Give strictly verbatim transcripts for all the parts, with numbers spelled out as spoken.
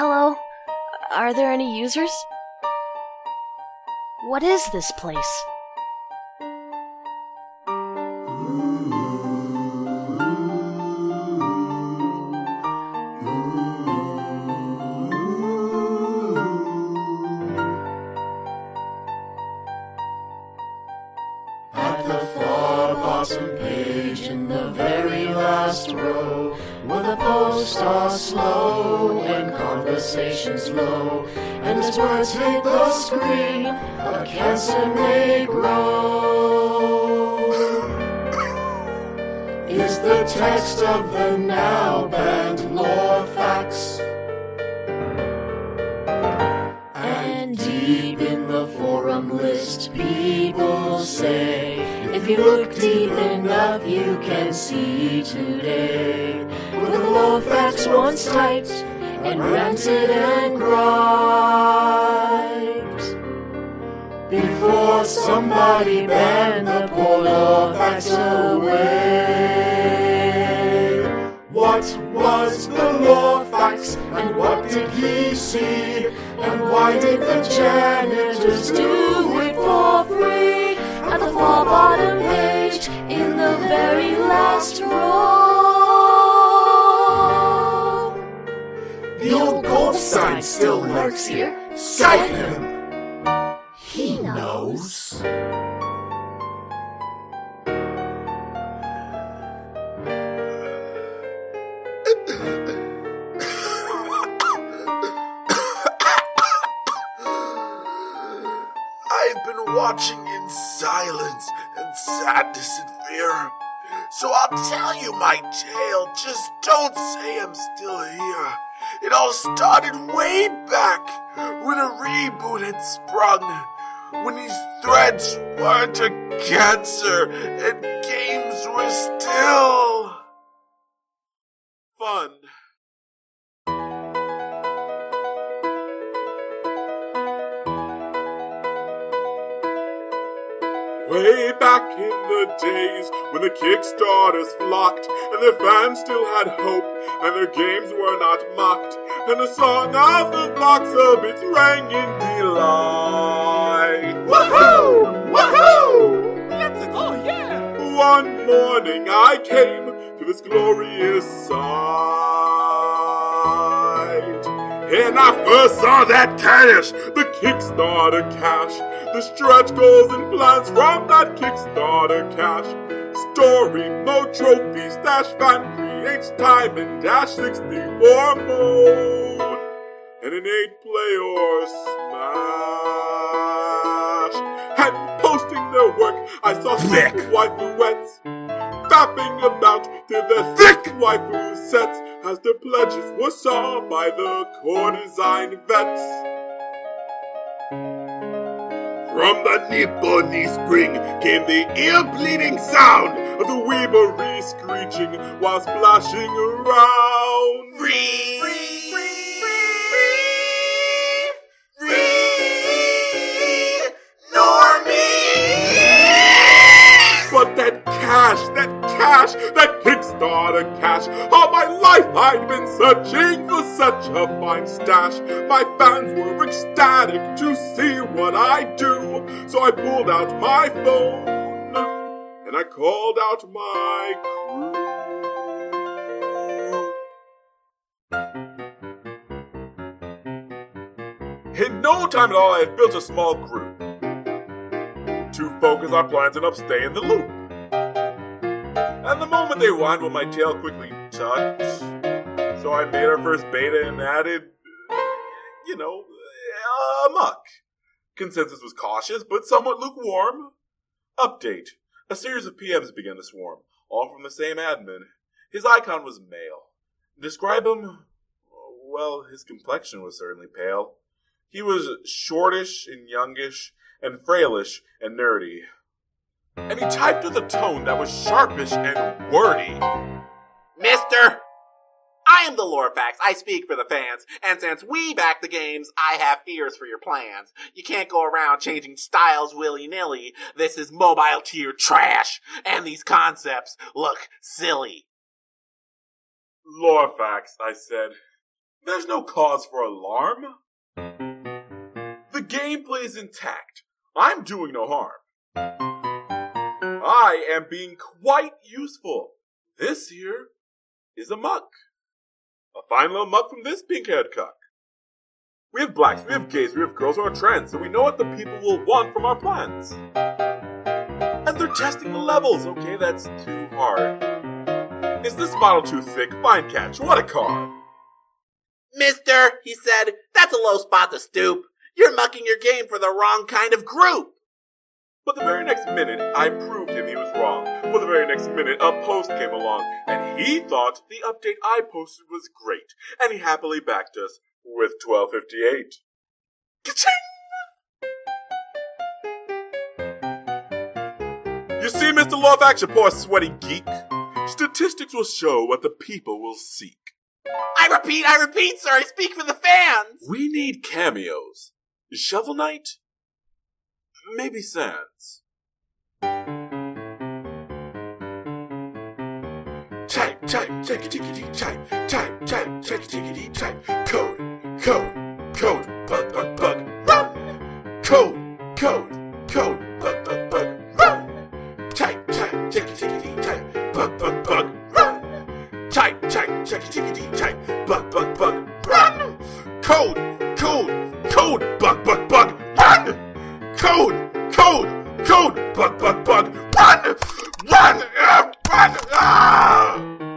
Hello? Are there any users? What is this place? At the far bottom page in the very last row, where the posts are slow and conversations low, and as words hit the screen, a cancer may grow, is the text of the now banned Lorfax. And deep in the forum list, people say, if you look deep enough, you can see today where the Lorfax once typed and ranted and griped before somebody banned the poor Lorfax away. What was the Lorfax, and what did he see? And why did the janitors do it for free? At the far bottom page, in the very last row, the old gold sign still lurks here. Cite him! He knows. I've been watching in silence and sadness and fear, so I'll tell you my tale, just don't say I'm still here. It all started way back, when a reboot had sprung, when these threads weren't a cancer, and games were still fun. Way back in the days when the Kickstarters flocked and their fans still had hope and their games were not mocked, and the song of the box of bits rang in delight. Woohoo! Woohoo! Let's go, yeah! One morning I came to this glorious sight, and I first saw that cash, the Kickstarter cash, the stretch goals and plans from that Kickstarter cash. Story mode, trophies, dash fan creates time and dash sixty-four mode, and an eight play or smash. And posting their work, I saw thick waifuettes fapping about to their thick waifu sets as their pledges were saw by the core design vets. From the Nipponi spring came the ear-bleeding sound of the Weebery screeching while splashing around. Free, free, free, free, Normie! But that cash, that cash, that Kickstarter cash, all my life I'd been searching for such a fine stash. My fans were ecstatic to see what I do, so I pulled out my phone and I called out my crew. In no time at all, I had built a small group to focus our plans and stay in the loop. And the moment they whined, well, my tail quickly tucked. So I made our first beta and added, you know, a muck. Consensus was cautious, but somewhat lukewarm. Update. A series of P Ms began to swarm, all from the same admin. His icon was male. Describe him, well, his complexion was certainly pale. He was shortish and youngish, and frailish and nerdy. And he typed with a tone that was sharpish and wordy. Mister, I am the Lorfax. I speak for the fans. And since we back the games, I have fears for your plans. You can't go around changing styles willy-nilly. This is mobile tier trash. And these concepts look silly. Lorfax, I said. There's no cause for alarm. The gameplay is intact. I'm doing no harm. I am being quite useful. This here is a muck. A fine little muck from this pink-haired cuck. We have blacks, we have gays, we have girls who are trans, so we know what the people will want from our plans. And they're testing the levels. Okay, that's too hard. Is this model too thick? Fine catch. What a car. Mister, he said, that's a low spot to stoop. You're mucking your game for the wrong kind of group. But the very next minute, I proved him he was wrong. For the very next minute, a post came along, and he thought the update I posted was great, and he happily backed us with twelve fifty-eight. Ka-ching! You see, Mister Lawfax, you poor sweaty geek, statistics will show what the people will seek. I repeat, I repeat, sir, I speak for the fans! We need cameos. Shovel Knight? Maybe Sans. Type, type, take a tickety, type, type, type, take a tickety, type, code, code, code, bug, bug, bug, run! Code, code, code, bug, bug, bug, run! Type, type, take a tickety, type, bug, bug, bug, run! Type, type, take a tickety, type, bug, bug, bug, run! Code, code, code, bug, bug, bug, run! Code, code, code, bug, bug, bug, run! Run! Uh, run! Ah!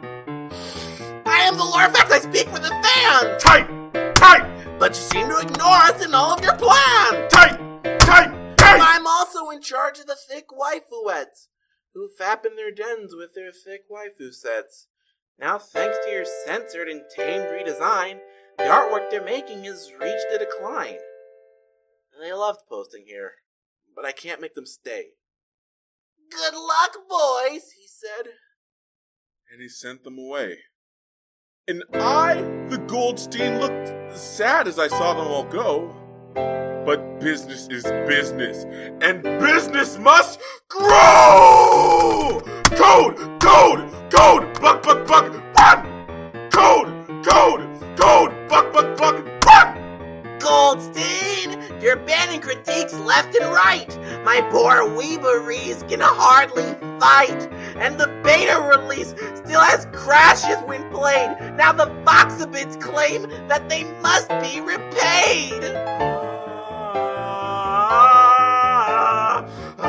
I am the Lorfax, I speak for the fans! Type! Type! But you seem to ignore us in all of your plans! Type! Type! Type! I'm also in charge of the thick waifuettes, who fap in their dens with their thick waifu sets. Now, thanks to your censored and tamed redesign, the artwork they're making has reached a decline. They loved posting here, but I can't make them stay. Good luck, boys, he said. And he sent them away. And I, the Goldstein, looked sad as I saw them all go. But business is business, and business must grow! Code! Code! Code! Bug, bug, bug, run! Code! Code! Code! Bug, bug, bug, run! Goldstein, you're banning critiques left and right. My poor Weeberies can hardly fight. And the beta release still has crashes when played. Now the Foxabids claim that they must be repaid. Ah,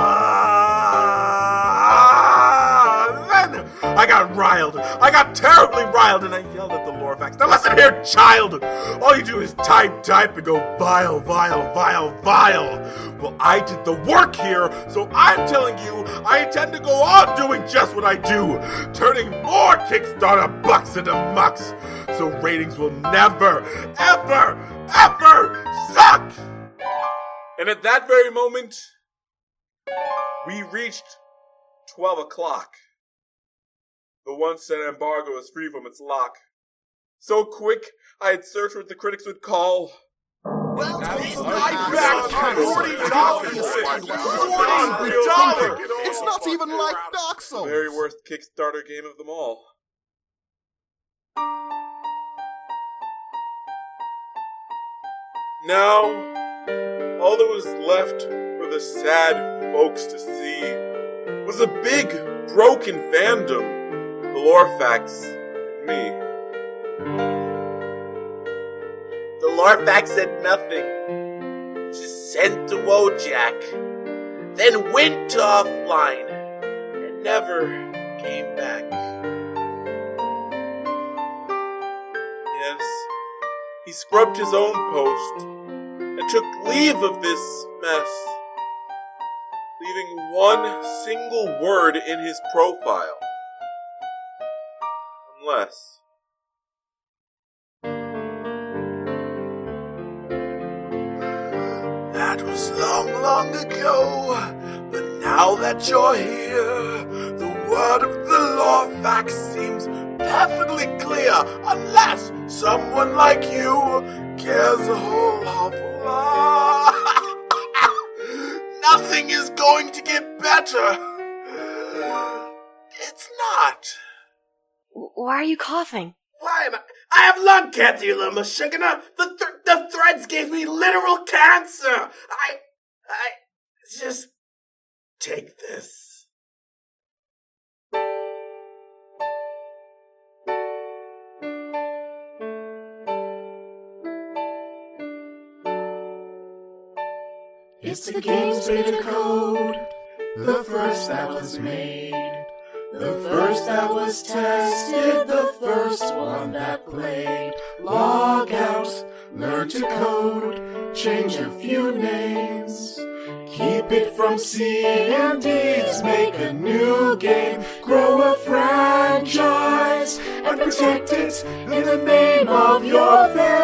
ah, then I got riled. I got terribly riled, and I yelled at the Lorfax. Now listen here, child. All you do is type, type, and go vile, vile, vile, vile. Well, I did the work here, so I'm telling you, I intend to go on doing just what I do, turning more Kickstarter bucks into mucks, so ratings will never, ever, ever suck. And at that very moment, we reached twelve o'clock. The once said embargo is free from its lock. So quick, I had searched what the critics would call... Well, I back forty dollars! forty dollars! It's not even like Dark Souls. The very worst Kickstarter game of them all. Now, all that was left for the sad folks to see was a big, broken fandom, the Lorfax and me. The Lorfax said nothing, just sent to Wojak, then went offline, and never came back. Yes, he scrubbed his own post and took leave of this mess, leaving one single word in his profile. Unless... That was long, long ago, but now that you're here, the word of the Lorfax seems perfectly clear, unless someone like you cares a whole awful lot. Nothing is going to get better. It's not. Why are you coughing? Why am I? I have lung cancer, you little mashugana. The th- the threads gave me literal cancer. I, I, just take this. It's the game's beta code, the first that was made, the first that was tested, the first one that played. Log out, learn to code, change a few names, keep it from C and Ds, make a new game, grow a franchise, and protect it in the name of your fans.